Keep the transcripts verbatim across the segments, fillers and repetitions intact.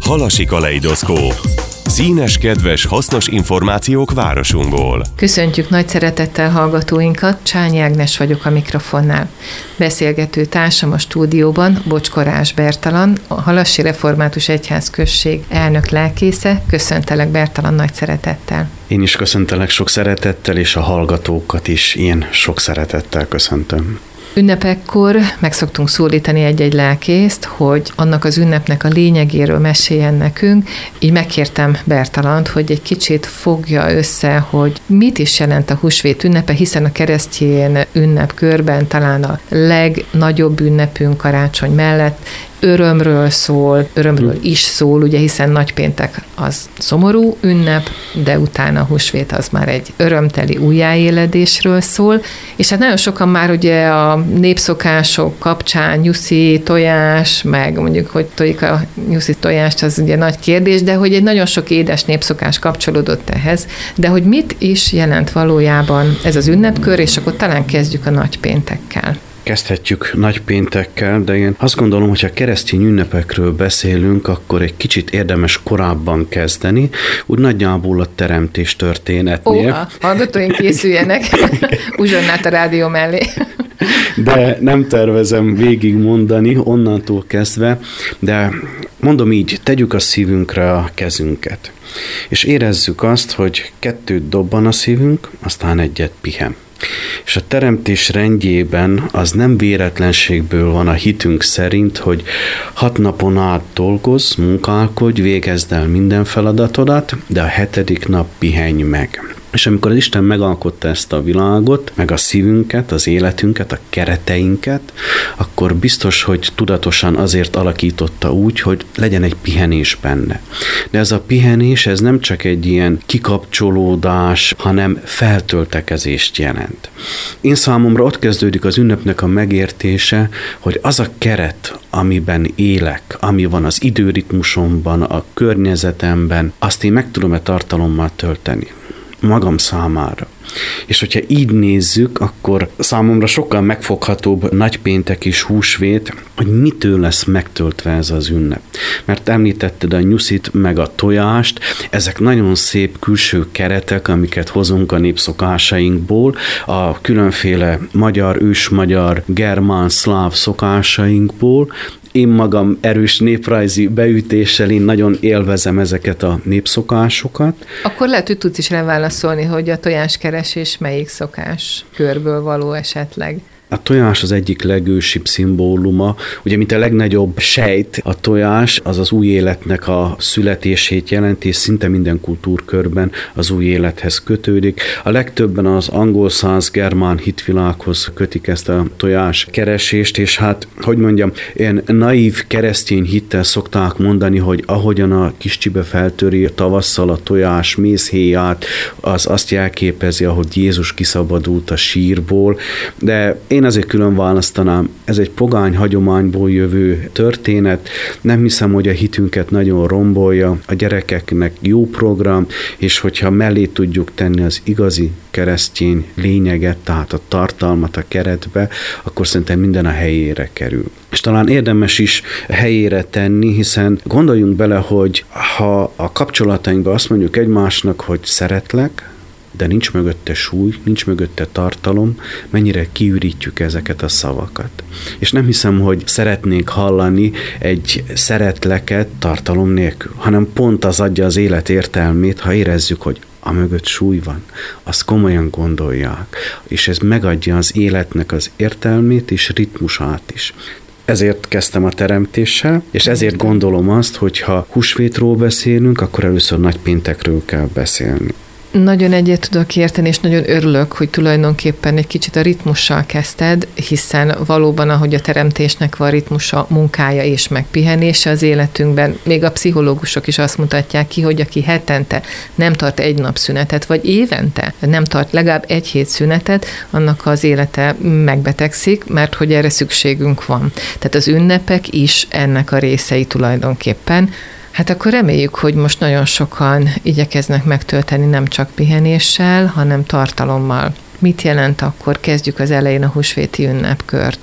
Halasi kaleidoszkóp. Színes, kedves, hasznos információk városunkból. Köszöntjük nagy szeretettel hallgatóinkat, Csányi Ágnes vagyok a mikrofonnál. Beszélgető társam a stúdióban Bocskorás Bertalan, a Halassi Református Egyházközség elnök lelkésze. Köszöntelek, Bertalan, nagy szeretettel. Én is köszöntelek sok szeretettel, és a hallgatókat is ilyen sok szeretettel köszöntöm. Ünnepekkor meg szoktunk szólítani egy-egy lelkészt, hogy annak az ünnepnek a lényegéről meséljen nekünk. Így megkértem Bertalant, hogy egy kicsit fogja össze, hogy mit is jelent a húsvét ünnepe, hiszen a keresztény ünnepkörben talán a legnagyobb ünnepünk karácsony mellett örömről szól, örömről is szól, ugye, hiszen nagypéntek az szomorú ünnep, de utána a húsvét az már egy örömteli újjáéledésről szól, és hát nagyon sokan már ugye a népszokások kapcsán nyuszi, tojás, meg mondjuk, hogy tojik a nyuszi tojást, az ugye nagy kérdés, de hogy egy nagyon sok édes népszokás kapcsolódott ehhez, de hogy mit is jelent valójában ez az ünnepkör, és akkor talán kezdjük a nagypéntekkel. Kezdhetjük nagypéntekkel, de én azt gondolom, hogy ha keresztény ünnepekről beszélünk, akkor egy kicsit érdemes korábban kezdeni, úgy nagyjából a teremtés történetnél. Ó, a hallgatóink készüljenek uzsonnát a rádió mellé. De nem tervezem végigmondani onnantól kezdve, de mondom így, tegyük a szívünkre a kezünket, és érezzük azt, hogy kettőt dobban a szívünk, aztán egyet pihen. És a teremtés rendjében az nem véletlenségből van a hitünk szerint, hogy hat napon át dolgozz, munkálkodj, végezd el minden feladatodat, de a hetedik nap pihenj meg. És amikor az Isten megalkotta ezt a világot, meg a szívünket, az életünket, a kereteinket, akkor biztos, hogy tudatosan azért alakította úgy, hogy legyen egy pihenés benne. De ez a pihenés, ez nem csak egy ilyen kikapcsolódás, hanem feltöltekezést jelent. Én számomra ott kezdődik az ünnepnek a megértése, hogy az a keret, amiben élek, ami van az időritmusomban, a környezetemben, azt én meg tudom-e tartalommal tölteni magam számára. És hogyha így nézzük, akkor számomra sokkal megfoghatóbb nagypéntek és húsvét, hogy mitől lesz megtöltve ez az ünnep. Mert említetted a nyuszit, meg a tojást, ezek nagyon szép külső keretek, amiket hozunk a népszokásainkból, a különféle magyar, ősmagyar, germán, szláv szokásainkból. Én magam erős néprajzi beütéssel, én nagyon élvezem ezeket a népszokásokat. Akkor lehet, hogy tudsz is rá válaszolni, hogy a tojáskeresés melyik szokás körből való esetleg? A tojás az egyik legősibb szimbóluma. Ugye, mint a legnagyobb sejt, a tojás az az új életnek a születését jelenti, és szinte minden kultúrkörben az új élethez kötődik. A legtöbben az angol száz germán hitvilághoz kötik ezt a tojás keresést, és hát, hogy mondjam, ilyen naív keresztény hittel szokták mondani, hogy ahogyan a kis csibe feltöri tavasszal a tojás mézhéját, az azt jelképezi, ahogy Jézus kiszabadult a sírból, de én Én azért külön választanám, ez egy pogány hagyományból jövő történet, nem hiszem, hogy a hitünket nagyon rombolja, a gyerekeknek jó program, és hogyha mellé tudjuk tenni az igazi keresztény lényeget, tehát a tartalmat a keretbe, akkor szerintem minden a helyére kerül. És talán érdemes is helyére tenni, hiszen gondoljunk bele, hogy ha a kapcsolatainkban azt mondjuk egymásnak, hogy szeretlek, de nincs mögötte súly, nincs mögötte tartalom, mennyire kiürítjük ezeket a szavakat. És nem hiszem, hogy szeretnénk hallani egy szeretleket tartalom nélkül, hanem pont az adja az élet értelmét, ha érezzük, hogy a mögött súly van, azt komolyan gondolják, és ez megadja az életnek az értelmét és ritmusát is. Ezért kezdtem a teremtéssel, és ezért gondolom azt, hogy ha húsvétról beszélünk, akkor először nagypéntekről kell beszélni. Nagyon egyet tudok érteni, és nagyon örülök, hogy tulajdonképpen egy kicsit a ritmussal kezdted, hiszen valóban, ahogy a teremtésnek van ritmusa, munkája és megpihenése az életünkben, még a pszichológusok is azt mutatják ki, hogy aki hetente nem tart egy nap szünetet, vagy évente nem tart legalább egy hét szünetet, annak az élete megbetegszik, mert hogy erre szükségünk van. Tehát az ünnepek is ennek a részei tulajdonképpen. Hát akkor reméljük, hogy most nagyon sokan igyekeznek megtölteni nem csak pihenéssel, hanem tartalommal. Mit jelent akkor? Kezdjük az elején a húsvéti ünnepkört.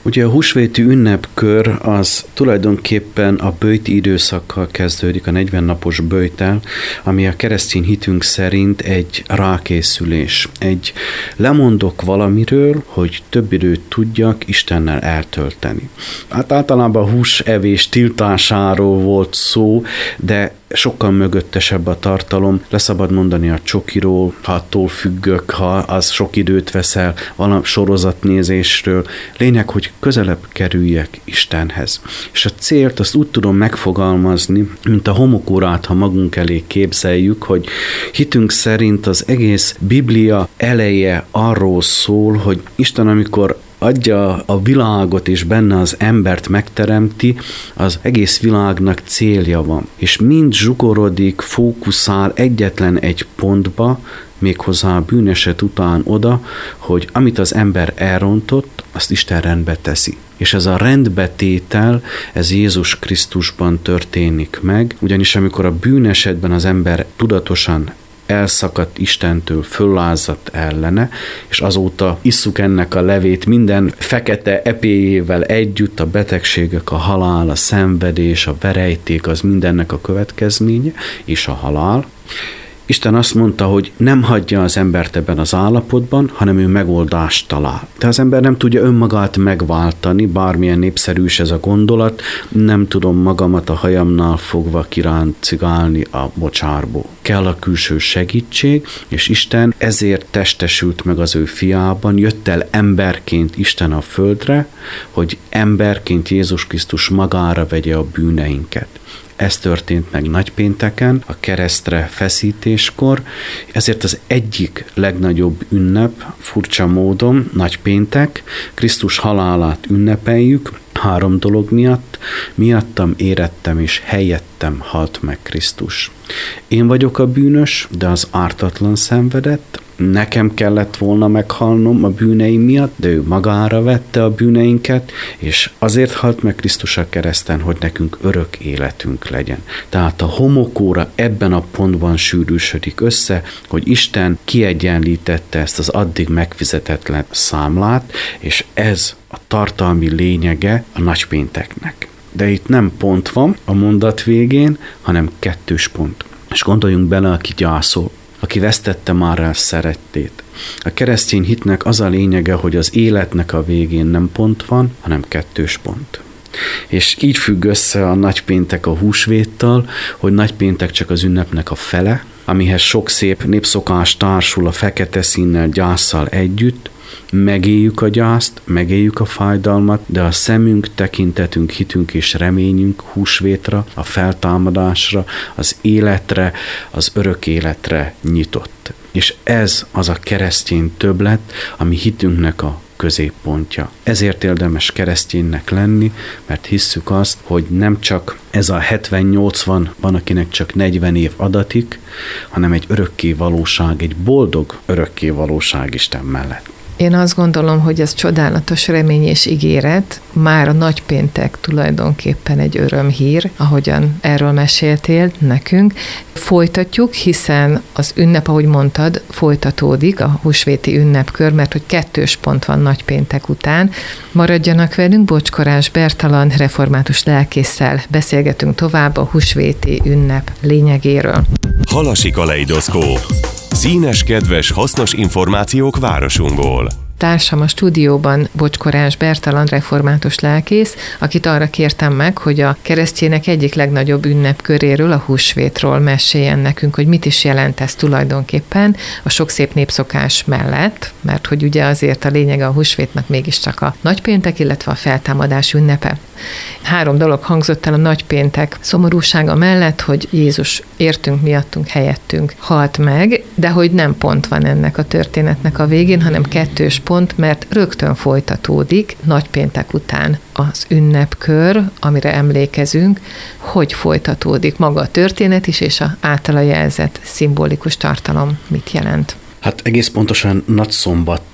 Ugye a húsvéti ünnepkör az tulajdonképpen a böjti időszakkal kezdődik, a negyven napos böjttel, ami a keresztény hitünk szerint egy rákészülés. Egy lemondok valamiről, hogy több időt tudjak Istennel eltölteni. Hát általában a húsevés tiltásáról volt szó, de sokkal mögöttesebb a tartalom. Leszabad mondani a csokiról, ha attól függök, ha az sok időt veszel, valami sorozatnézésről. Lényeg, hogy közelebb kerüljek Istenhez. És a célt azt úgy tudom megfogalmazni, mint a homokórát, ha magunk elé képzeljük, hogy hitünk szerint az egész Biblia eleje arról szól, hogy Isten, amikor adja a világot és benne az embert megteremti, az egész világnak célja van. És mind zsugorodik, fókuszál egyetlen egy pontba, méghozzá a bűneset után oda, hogy amit az ember elrontott, azt Isten rendbe teszi. És ez a rendbetétel, ez Jézus Krisztusban történik meg, ugyanis amikor a bűnesetben az ember tudatosan elszakadt Istentől, föllázadt ellene, és azóta isszuk ennek a levét minden fekete epéjével együtt, a betegségek, a halál, a szenvedés, a verejték, az mindennek a következménye, és a halál. Isten azt mondta, hogy nem hagyja az embert ebben az állapotban, hanem ő megoldást talál. De az ember nem tudja önmagát megváltani, bármilyen népszerű is ez a gondolat, nem tudom magamat a hajamnál fogva kiráncigálni a mocsárból. Kell a külső segítség, és Isten ezért testesült meg az ő fiában, jött el emberként Isten a földre, hogy emberként Jézus Krisztus magára vegye a bűneinket. Ez történt meg nagypénteken, a keresztre feszítéskor, ezért az egyik legnagyobb ünnep, furcsa módon, nagypéntek, Krisztus halálát ünnepeljük, három dolog miatt, miattam érettem és helyettem halt meg Krisztus. Én vagyok a bűnös, de az ártatlan szenvedett, nekem kellett volna meghalnom a bűneim miatt, de ő magára vette a bűneinket, és azért halt meg Krisztus a kereszten, hogy nekünk örök életünk legyen. Tehát a homokóra ebben a pontban sűrűsödik össze, hogy Isten kiegyenlítette ezt az addig megfizetetlen számlát, és ez a tartalmi lényege a nagypénteknek. De itt nem pont van a mondat végén, hanem kettős pont. És gondoljunk bele, aki gyászol, aki vesztette már el szerettét. A keresztény hitnek az a lényege, hogy az életnek a végén nem pont van, hanem kettős pont. És így függ össze a nagypéntek a húsvéttal, hogy nagypéntek csak az ünnepnek a fele, amihez sok szép népszokás társul a fekete színnel, gyásszal együtt, megéljük a gyászt, megéljük a fájdalmat, de a szemünk, tekintetünk, hitünk és reményünk húsvétra, a feltámadásra, az életre, az örök életre nyitott. És ez az a keresztény többlet, ami hitünknek a középpontja. Ezért érdemes kereszténynek lenni, mert hisszük azt, hogy nem csak ez a hetven-nyolcvan, van akinek csak negyven év adatik, hanem egy örökké valóság, egy boldog örökké valóság Isten mellett. Én azt gondolom, hogy ez csodálatos remény és ígéret. Már a nagypéntek tulajdonképpen egy örömhír, ahogyan erről meséltél nekünk. Folytatjuk, hiszen az ünnep, ahogy mondtad, folytatódik, a húsvéti ünnepkör, mert hogy kettős pont van nagypéntek után. Maradjanak velünk, Bocskorás Bertalan református lelkésszel beszélgetünk tovább a húsvéti ünnep lényegéről. Halasi kaleidoszkóp. Színes, kedves, hasznos információk városunkból. Társam a stúdióban Bocskorás Bertalan református lelkész, akit arra kértem meg, hogy a keresztjének egyik legnagyobb ünnepköréről, a húsvétról meséljen nekünk, hogy mit is jelent ez tulajdonképpen a sok szép népszokás mellett, mert hogy ugye azért a lényege a húsvétnak mégiscsak a nagypéntek, illetve a feltámadás ünnepe. Három dolog hangzott el a nagypéntek szomorúsága mellett, hogy Jézus értünk, miattunk, helyettünk halt meg, de hogy nem pont van ennek a történetnek a végén, hanem kettős pont, mert rögtön folytatódik nagypéntek után az ünnepkör, amire emlékezünk, hogy folytatódik maga a történet is, és a általa jelzett szimbolikus tartalom mit jelent. Hát egész pontosan nagyszombattal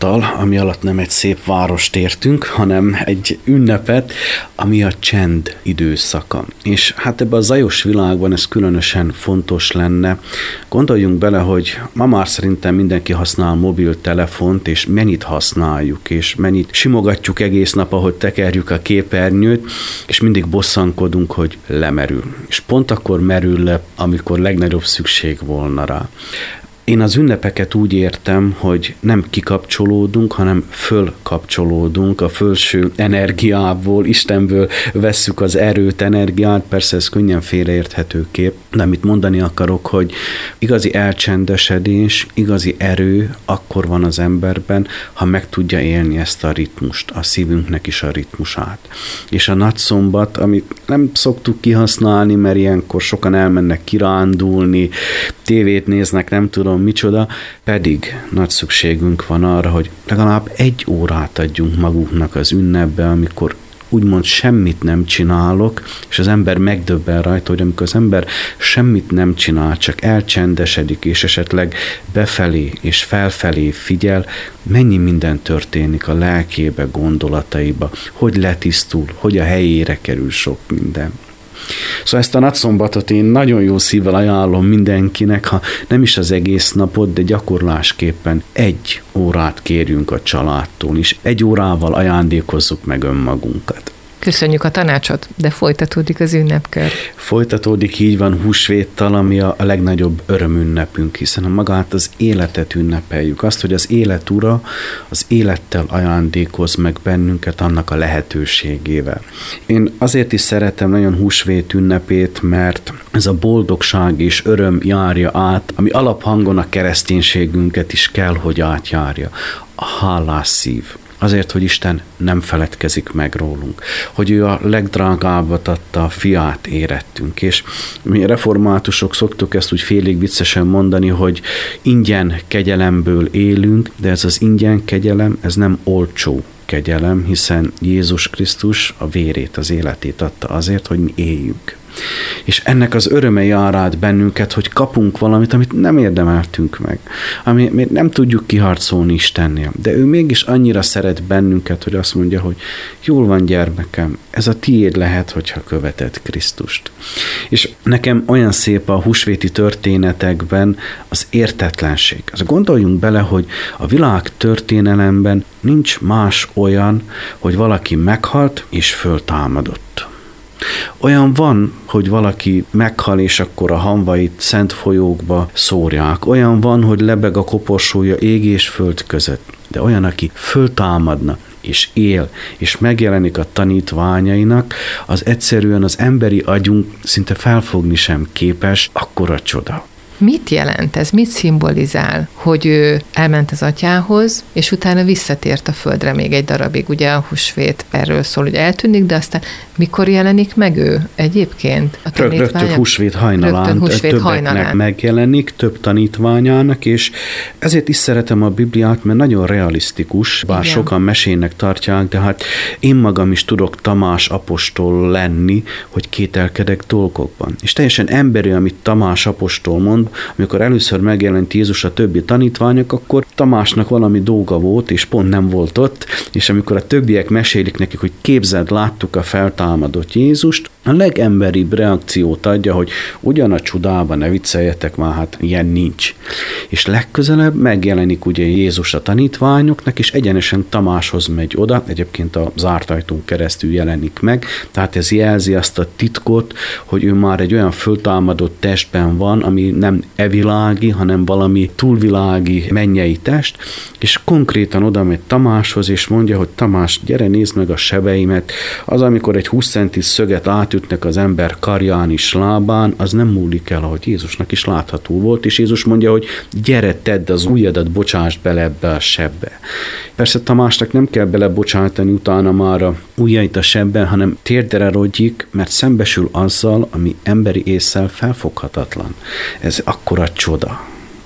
tudattal, ami alatt nem egy szép várost értünk, hanem egy ünnepet, ami a csend időszaka. És hát ebben a zajos világban ez különösen fontos lenne. Gondoljunk bele, hogy ma már szerintem mindenki használ mobiltelefont, és mennyit használjuk, és mennyit simogatjuk egész nap, ahogy tekerjük a képernyőt, és mindig bosszankodunk, hogy lemerül. És pont akkor merül le, amikor legnagyobb szükség volna rá. Én az ünnepeket úgy értem, hogy nem kikapcsolódunk, hanem fölkapcsolódunk a felső energiából, Istenből vesszük az erőt, energiát, persze ez könnyen félreérthető kép, de amit mondani akarok, hogy igazi elcsendesedés, igazi erő akkor van az emberben, ha meg tudja élni ezt a ritmust, a szívünknek is a ritmusát. És a nagyszombat, amit nem szoktuk kihasználni, mert ilyenkor sokan elmennek kirándulni, tévét néznek, nem tudom, micsoda, pedig nagy szükségünk van arra, hogy legalább egy órát adjunk magunknak az ünnepbe, amikor úgymond semmit nem csinálok, és az ember megdöbben rajta, hogy amikor az ember semmit nem csinál, csak elcsendesedik, és esetleg befelé és felfelé figyel, mennyi minden történik a lelkébe, gondolataiba, hogy letisztul, hogy a helyére kerül sok minden. Szóval ezt a nagyszombatot én nagyon jó szívvel ajánlom mindenkinek, ha nem is az egész napot, de gyakorlásképpen egy órát kérjünk a családtól, és egy órával ajándékozzuk meg önmagunkat. Köszönjük a tanácsot, de folytatódik az ünnepkör. Folytatódik, így van, húsvéttal, ami a legnagyobb örömünnepünk, hiszen magát az életet ünnepeljük. Azt, hogy az élet ura az élettel ajándékoz meg bennünket annak a lehetőségével. Én azért is szeretem nagyon húsvét ünnepét, mert ez a boldogság és öröm járja át, ami alaphangon a kereszténységünket is kell, hogy átjárja. A hálás szív. Azért, hogy Isten nem feledkezik meg rólunk, hogy ő a legdrágábbat adta, a fiát érettünk, és mi reformátusok szoktuk ezt úgy félig viccesen mondani, hogy ingyen kegyelemből élünk, de ez az ingyen kegyelem, ez nem olcsó kegyelem, hiszen Jézus Krisztus a vérét, az életét adta azért, hogy mi éljünk. És ennek az öröme jár át bennünket, hogy kapunk valamit, amit nem érdemeltünk meg, amit nem tudjuk kiharcolni Istennél, de ő mégis annyira szeret bennünket, hogy azt mondja, hogy jól van, gyermekem, ez a tiéd lehet, hogyha követed Krisztust. És nekem olyan szép a húsvéti történetekben az értetlenség. Az gondoljunk bele, hogy a világ történelemben nincs más olyan, hogy valaki meghalt és föltámadott. Olyan van, hogy valaki meghal, és akkor a hamvait szent folyókba szórják. Olyan van, hogy lebeg a koporsója ég és föld között. De olyan, aki föltámadna, és él, és megjelenik a tanítványainak, az egyszerűen az emberi agyunk szinte felfogni sem képes, akkora csoda. Mit jelent ez? Mit szimbolizál, hogy ő elment az atyához, és utána visszatért a földre még egy darabig? Ugye a húsvét erről szól, hogy eltűnik, de aztán mikor jelenik meg ő egyébként? A Rög, rögtön húsvét hajnalán, rögtön húsvét többeknek hajnalán megjelenik, több tanítványának, és ezért is szeretem a Bibliát, mert nagyon realisztikus, bár igen, sokan mesének tartják, de hát én magam is tudok Tamás apostol lenni, hogy kételkedek dolgokban. És teljesen emberi, amit Tamás apostol mond, amikor először megjelent Jézus a többi tanítványok, akkor Tamásnak valami dolga volt, és pont nem volt ott, és amikor a többiek mesélik nekik, hogy képzeld, láttuk a feltámadott Jézust, a legemberibb reakciót adja, hogy ugyan a csodában ne vicceljetek már, hát ilyen nincs. És legközelebb megjelenik ugye Jézus a tanítványoknak, és egyenesen Tamáshoz megy oda, egyébként a zárt ajtón keresztül jelenik meg, tehát ez jelzi azt a titkot, hogy ő már egy olyan föltámadott testben van, ami nem evilági, hanem valami túlvilági mennyei test, és konkrétan oda megy Tamáshoz, és mondja, hogy Tamás, gyere, nézd meg a sebeimet, az, amikor egy húsz centis szöget átütnek az ember karján és lábán, az nem múlik el, ahogy Jézusnak is látható volt, és Jézus mondja, hogy gyere, tedd az ujjadat, bocsásd bele ebbe a sebbe. Persze Tamásnak nem kell belebocsátani utána már a ujjait a sebben, hanem térdre rodjik, mert szembesül azzal, ami emberi ésszel felfoghatatlan. Ez akkora csoda.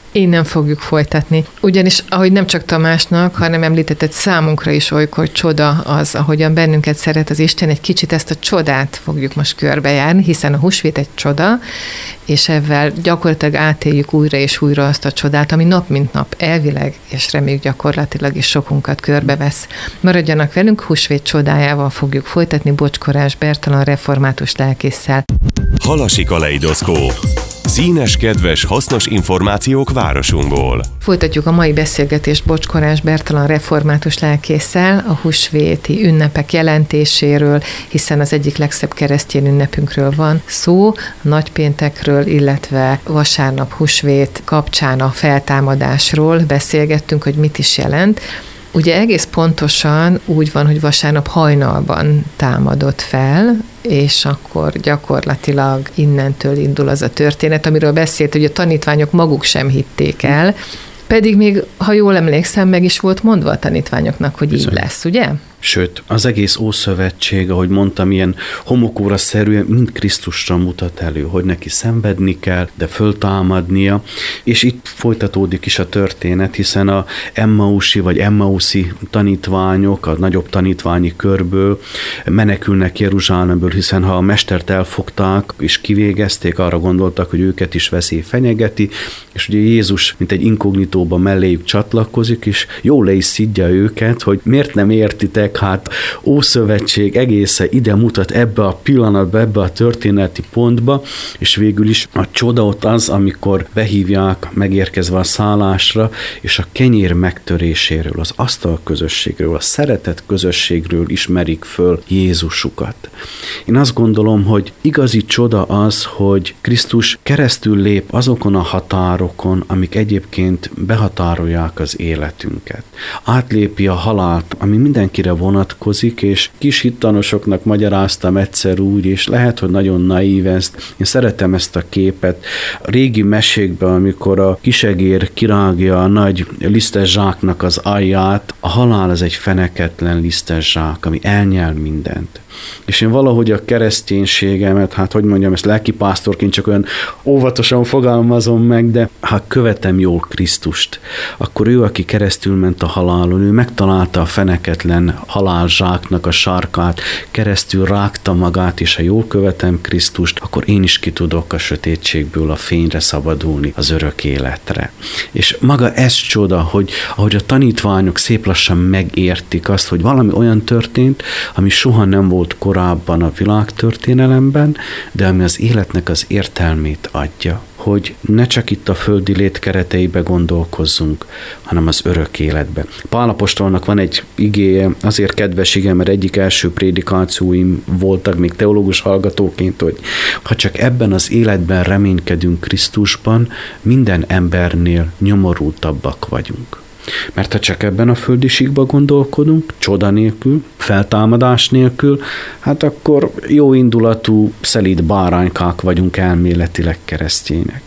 Innen fogjuk folytatni. Ugyanis, ahogy nem csak Tamásnak, hanem említetted, számunkra is olykor csoda az, ahogyan bennünket szeret az Isten, egy kicsit ezt a csodát fogjuk most körbejárni, hiszen a húsvét egy csoda, és ezzel gyakorlatilag átéljük újra és újra azt a csodát, ami nap mint nap elvileg, és reméljük gyakorlatilag is sokunkat körbevesz. Maradjanak velünk, húsvét csodájával fogjuk folytatni Bocskorás Bertalan református lelkésszel. Halasi kaleidoszkóp. Színes, kedves, hasznos információk városunkból. Folytatjuk a mai beszélgetést Bocskorás Bertalan református lelkésszel a húsvéti ünnepek jelentéséről, hiszen az egyik legszebb keresztény ünnepünkről van szó, a nagypéntekről, illetve vasárnap húsvét kapcsán a feltámadásról beszélgettünk, hogy mit is jelent. Ugye egész pontosan úgy van, hogy vasárnap hajnalban támadott fel, és akkor gyakorlatilag innentől indul az a történet, amiről beszélt, hogy a tanítványok maguk sem hitték el, pedig még, ha jól emlékszem, meg is volt mondva a tanítványoknak, hogy Bizony. Így lesz, ugye? Sőt, az egész Ószövetség, ahogy mondtam, ilyen homokóra-szerűen mind Krisztusra mutat elő, hogy neki szenvedni kell, de föltámadnia, és itt folytatódik is a történet, hiszen a emmausi vagy emmauszi tanítványok, a nagyobb tanítványi körből menekülnek Jeruzsálemből, hiszen ha a mestert elfogták és kivégezték, arra gondoltak, hogy őket is veszély fenyegeti, és ugye Jézus, mint egy inkognitóba melléjük csatlakozik, és jól le is szidja őket, hogy miért nem értitek, hát Ószövetség egészen ide mutat ebbe a pillanatba, ebbe a történeti pontba, és végül is a csoda ott az, amikor behívják megérkezve a szállásra, és a kenyér megtöréséről, az asztal közösségről, a szeretet közösségről ismerik föl Jézusukat. Én azt gondolom, hogy igazi csoda az, hogy Krisztus keresztül lép azokon a határokon, amik egyébként behatárolják az életünket. Átlépi a halált, ami mindenkire vonatkozik, és kis hittanosoknak magyaráztam egyszer úgy, és lehet, hogy nagyon naív ezt. Én szeretem ezt a képet. A régi mesékben, amikor a kisegér kirágja a nagy lisztes zsáknak az alját, a halál az egy feneketlen lisztes zsák, ami elnyel mindent. És én valahogy a kereszténységemet, hát hogy mondjam, ezt lelkipásztorként csak olyan óvatosan fogalmazom meg, de ha követem jól Krisztust, akkor ő, aki keresztül ment a halálon, ő megtalálta a feneketlen halálzsáknak a sarkát, keresztül rágta magát, és ha jól követem Krisztust, akkor én is ki tudok a sötétségből a fényre szabadulni, az örök életre. És maga ez csoda, hogy ahogy a tanítványok szép lassan megértik azt, hogy valami olyan történt, ami soha nem volt korábban a világtörténelemben, de ami az életnek az értelmét adja, hogy ne csak itt a földi lét kereteibe gondolkozzunk, hanem az örök életbe. Pál apostolnak van egy igéje, azért kedves ige, mert egyik első prédikációim voltak még teológus hallgatóként, hogy ha csak ebben az életben reménykedünk Krisztusban, minden embernél nyomorultabbak vagyunk. Mert ha csak ebben a földi síkba gondolkodunk, csoda nélkül, feltámadás nélkül, hát akkor jó indulatú, szelíd báránykák vagyunk elméletileg keresztények.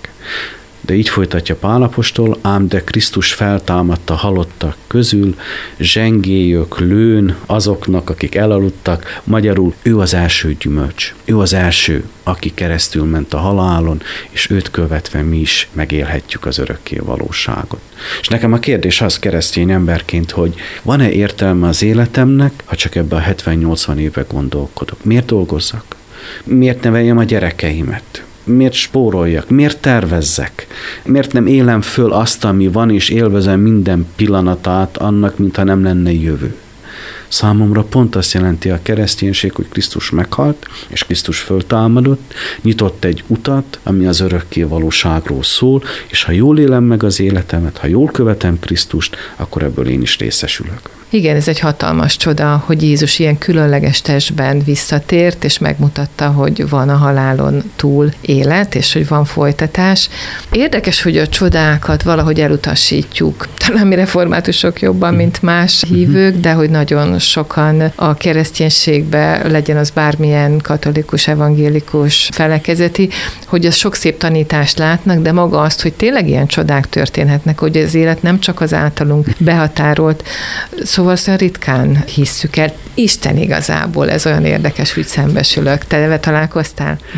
De így folytatja Pál apostol, ám de Krisztus feltámadta halottak közül, zsengélyök, lőn azoknak, akik elaludtak, magyarul ő az első gyümölcs, ő az első, aki keresztül ment a halálon, és őt követve mi is megélhetjük az örökké valóságot. És nekem a kérdés az keresztény emberként, hogy van-e értelme az életemnek, ha csak ebben a hetven-nyolcvan éve gondolkodok? Miért dolgozzak? Miért neveljem a gyerekeimet? Miért spóroljak? Miért tervezzek? Miért nem élem föl azt, ami van, és élvezem minden pillanatát annak, mintha nem lenne jövő? Számomra pont azt jelenti a kereszténység, hogy Krisztus meghalt, és Krisztus föltámadott, nyitott egy utat, ami az örökké valóságról szól, és ha jól élem meg az életemet, ha jól követem Krisztust, akkor ebből én is részesülök. Igen, ez egy hatalmas csoda, hogy Jézus ilyen különleges testben visszatért, és megmutatta, hogy van a halálon túl élet, és hogy van folytatás. Érdekes, hogy a csodákat valahogy elutasítjuk. Talán mi reformátusok jobban, mint más hívők, de hogy nagyon sokan a kereszténységbe, legyen az bármilyen katolikus, evangélikus felekezeti, hogy az sok szép tanítást látnak, de maga azt, hogy tényleg ilyen csodák történhetnek, hogy az élet nem csak az általunk behatárolt, szóval szóval ritkán hisszük el. Isten igazából, ez olyan érdekes, hogy szembesülök. Te találkoztál már?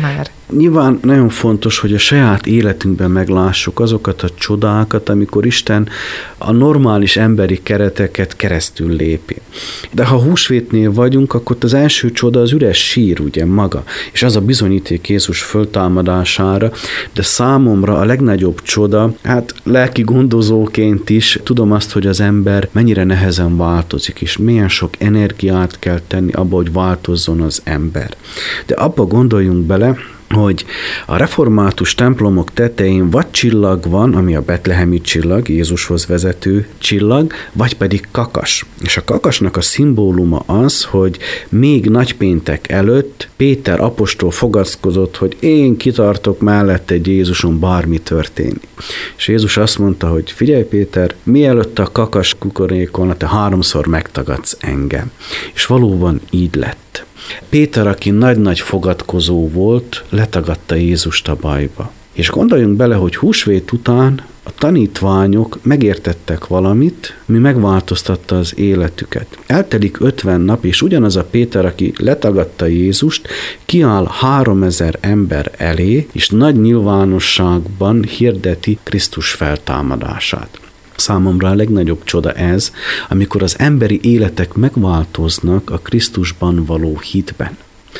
Nyilván nagyon fontos, hogy a saját életünkben meglássuk azokat a csodákat, amikor Isten a normális emberi kereteket keresztül lépi. De ha húsvétnél vagyunk, akkor az első csoda az üres sír, ugye maga, és az a bizonyíték Jézus föltámadására, de számomra a legnagyobb csoda, hát lelki gondozóként is tudom azt, hogy az ember mennyire nehezen változik, és milyen sok energiát kell tenni abba, hogy változzon az ember. De abba gondoljunk bele, hogy a református templomok tetején vagy csillag van, ami a betlehemi csillag, Jézushoz vezető csillag, vagy pedig kakas. És a kakasnak a szimbóluma az, hogy még nagypéntek előtt Péter apostol fogadkozott, hogy én kitartok mellette egy Jézuson, bármi történik. És Jézus azt mondta, hogy figyelj Péter, mielőtt a kakas kukorékolna, te háromszor megtagadsz engem. És valóban így lett. Péter, aki nagy-nagy fogadkozó volt, letagadta Jézust a bajba. És gondoljunk bele, hogy húsvét után a tanítványok megértettek valamit, mi megváltoztatta az életüket. Eltelik ötven nap, és ugyanaz a Péter, aki letagadta Jézust, kiáll háromezer ember elé, és nagy nyilvánosságban hirdeti Krisztus feltámadását. Számomra a legnagyobb csoda ez, amikor az emberi életek megváltoznak a Krisztusban való hitben.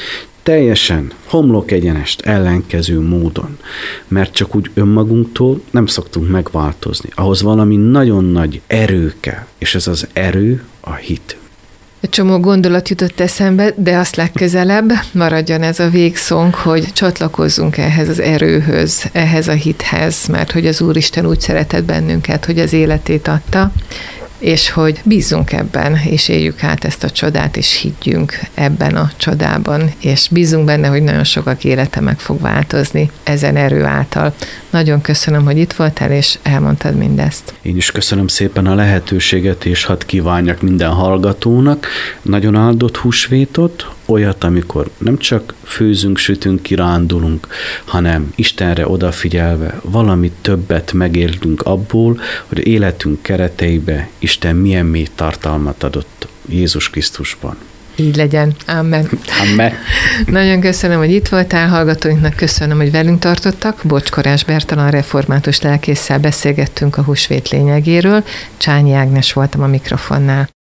Teljesen homlok egyenest ellenkező módon, mert csak úgy önmagunktól nem szoktunk megváltozni. Ahhoz valami nagyon nagy erő kell, és ez az erő a hit. Egy csomó gondolat jutott eszembe, de azt legközelebb maradjon ez a végszónk, hogy csatlakozzunk ehhez az erőhöz, ehhez a hithez, mert hogy az Úristen úgy szeretett bennünket, hogy az életét adta, és hogy bízzunk ebben, és éljük át ezt a csodát, és higgyünk ebben a csodában, és bízzunk benne, hogy nagyon sokak élete meg fog változni ezen erő által. Nagyon köszönöm, hogy itt voltál, és elmondtad mindezt. Én is köszönöm szépen a lehetőséget, és hadd kívánjak minden hallgatónak nagyon áldott húsvétot, olyat, amikor nem csak főzünk, sütünk, kirándulunk, hanem Istenre odafigyelve valamit többet megélünk abból, hogy életünk kereteibe Isten milyen mély tartalmat adott Jézus Krisztusban. Így legyen. Amen. Amen. Nagyon köszönöm, hogy itt voltál, hallgatóinknak köszönöm, hogy velünk tartottak. Bocskorás Bertalan református lelkésszel beszélgettünk a húsvét lényegéről. Csányi Ágnes voltam a mikrofonnál.